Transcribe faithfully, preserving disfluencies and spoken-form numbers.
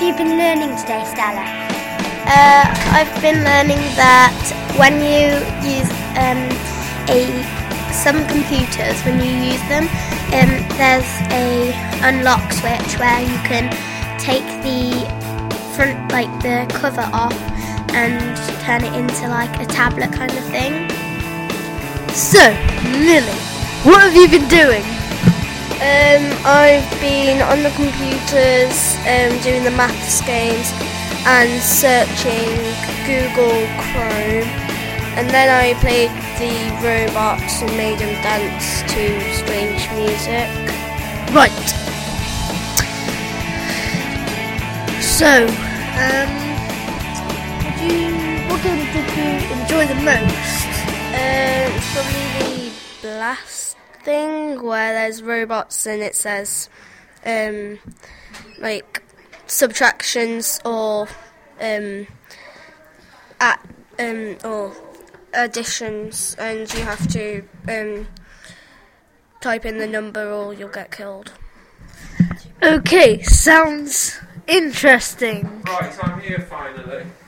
you been learning today, Stella? Uh, I've been learning that when you use um, a some computers, when you use them, um, there's a unlock switch where you can take the front, like the cover off, and turn it into like a tablet kind of thing. So, Lily, what have you been doing? Um, I've been on the computers um, doing the maths games and searching Google Chrome, and then I played the robots and made them dance to strange music. Right. So, um, did you, what game did you enjoy the most? Uh, it's probably the Blast thing where there's robots and it says um, like subtractions or um, at um, or additions, and you have to um, type in the number or you'll get killed. Okay, sounds interesting. Right, so I'm here finally.